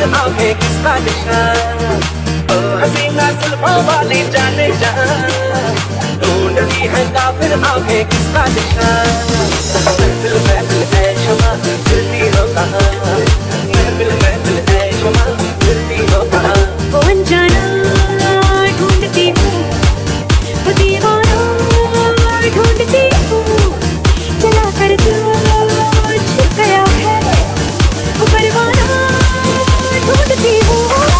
आंखें किसका निशान ओ हसीना जुल्फों वाली जाने जा ढूंढती है काफिर आंखें किसका निशान महफिल है शमा फिरती हो कहाँ महफिल है शमा फिरती हो कहाँ वो अनजाना ढूंढती हूँ वो दीवाना ढूंढती हूँ चला कर तू छुप गया है वो परवाना ढूंढती हूँ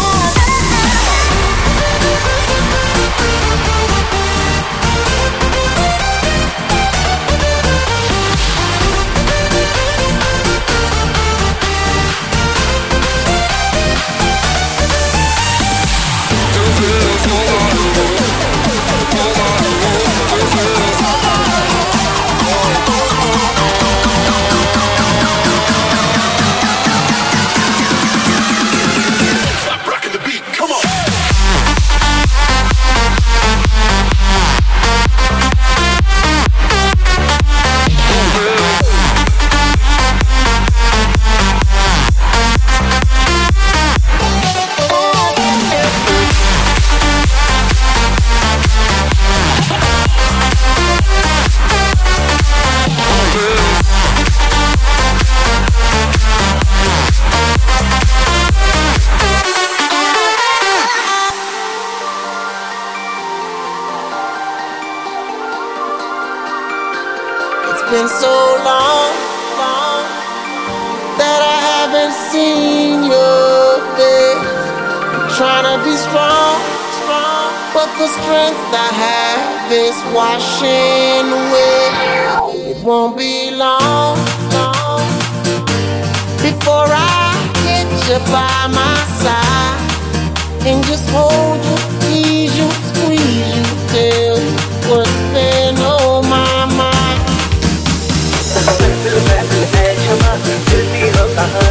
Been so long, long that I haven't seen your face. I'm trying to be strong, strong, but the strength I have is washing away. It won't be long, long before I get you by my side and just hold you, tease you, squeeze you, tell you what's been on my mind. महफिल है शमा फिरती हो कहाँ